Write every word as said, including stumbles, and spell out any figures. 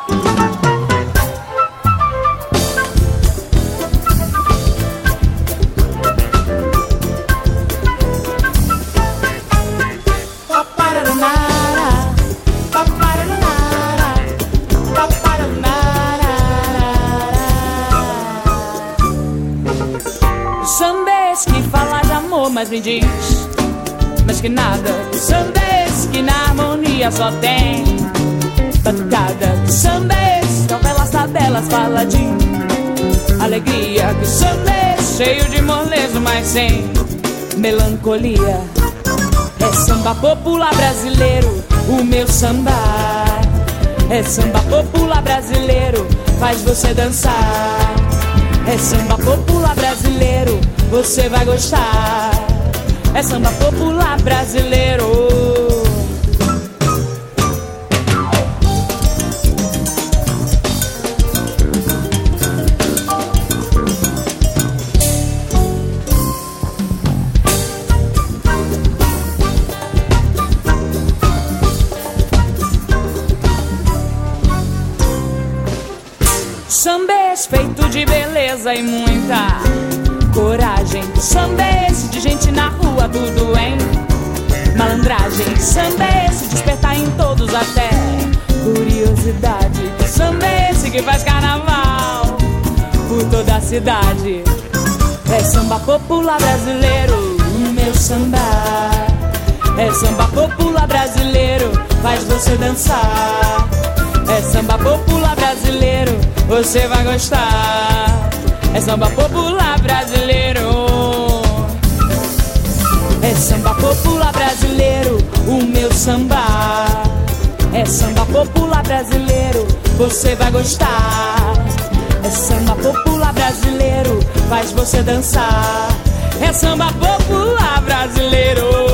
Sambês que fala de amor, mas me diz, mas que nada. Sambês que na harmonia só tem batucada. Sambês que ao pelas tabelas fala de alegria. Que sambês cheio de molejo, mas sem melancolia. É samba popular brasileiro, o meu samba. É samba popular brasileiro, faz você dançar. É samba popular brasileiro, você vai gostar. É samba popular brasileiro. Sambês feito de beleza e muita coragem. Sambês de gente na rua, tudo em malandragem. Sambês despertar em todos até curiosidade. Sambês que faz carnaval por toda a cidade. É samba popular brasileiro, o meu samba. É samba popular brasileiro, faz você dançar. É samba popular brasileiro, você vai gostar. É samba popular brasileiro. É samba popular brasileiro, o meu samba. É samba popular brasileiro, você vai gostar. É samba popular brasileiro, faz você dançar. É samba popular brasileiro.